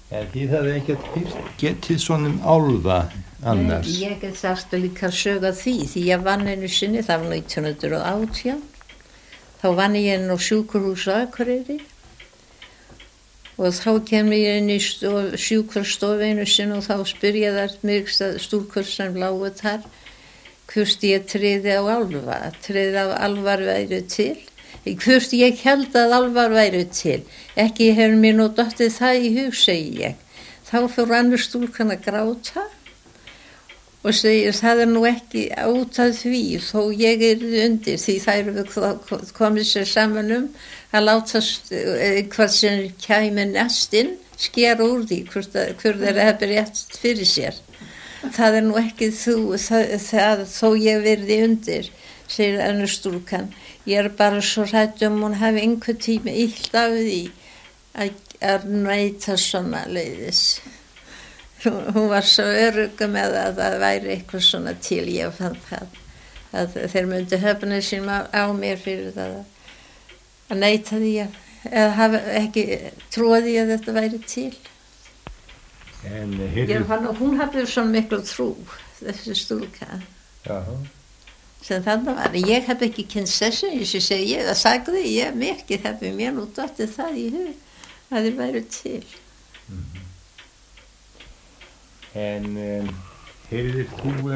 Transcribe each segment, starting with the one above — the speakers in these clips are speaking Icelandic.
En þið hafði ekkert getið svona álfa annars? Nei, ég get sagt líka sög af því ég vann einu sinni, það var 1918, þá vann ég inn á sjúkrahúsi á Akureyri og þá kem ég inn í sjúkrastofu einu sinni og þá spyrja þær mig stúlkur sem lágu þar hvort ég tryði á álfa, tryði á álfar væri til. Hvort ég held að álfar væri til, ekki hefur mér nú dottið það í hug, segi ég. Þá fór annars stúlkan að gráta og segir það nú ekki út af því, þó ég undir því þær við komið sér saman að láta hvað sem kæmi næstinn skera úr því, hvort hefur rétt fyrir sér. Það nú ekki þú, það þó ég verði undir, segir annars stúlkan. Ég bara svo hrædd hún hafi einhver tíma illt af því að neita svona leiðis. Hún var svo örugg með að það væri eitthvað svona til. Ég fann það að þeir myndi höfna sín á mér fyrir það að neita því eða hafa ekki trúið því að þetta væri til. En ég fann að hún hafði svona miklu trú, þessi stúlka. Jaha. Sem þannig var, ég hef ekki kynst þessu, eins og segi ég, það sagði ég mikið, hefði mér nú dottið það í hug að þið væru til. En heyrðir þú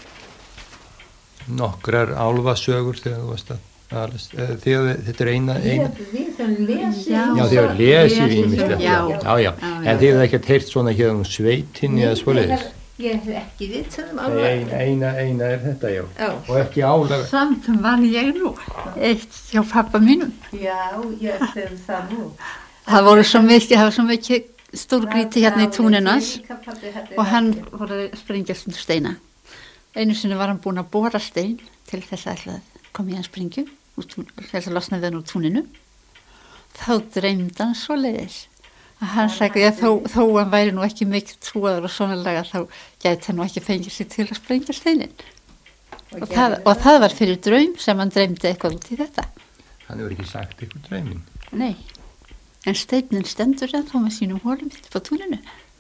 nokkrar álfasögur þegar þú varst að þegar þetta eina? Við höfum lesið. Já, þið hefur lesið ýmislegt. Já. En þið hefur ekkert heyrt svona hér sveitinni eða svoleiðis? Ég hef ekki vitað álfa. Eina þetta, já. Og ekki álfa. Samt var ég nú eitt hjá pappa mínum. Já, ég hef það nú. Það var svo mikið stórgríti hérna í túninans og hann voru að springjast um steina. Einu sinni var hann búinn að bora stein til þess að koma í hann springju, þess að losna við hann úr túninu. Þá dreymdi hann svoleiðis. Hann sagði að þó hann væri nú ekki mikið trúaður og svona laga þá gæti hann nú ekki fengið sig til að sprengja steinin. Og það var fyrir draum sem hann dreymdi eitthvað út í þetta. Hann hefur ekki sagt eitthvað drauminn? Nei, en steinin stendur þá með sínum hólum upp á túninu.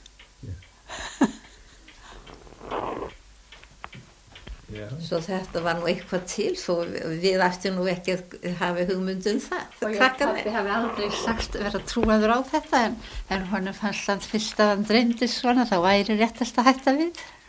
Já. Svo þetta var nú eitthvað til, svo við ættum nú ekki að hafa hugmyndum það. Og pappi hafi aldrei sagt vera trúaður á þetta en honum fannst hann fyrst að hann dreymdi svona þá væri réttast að hætta við.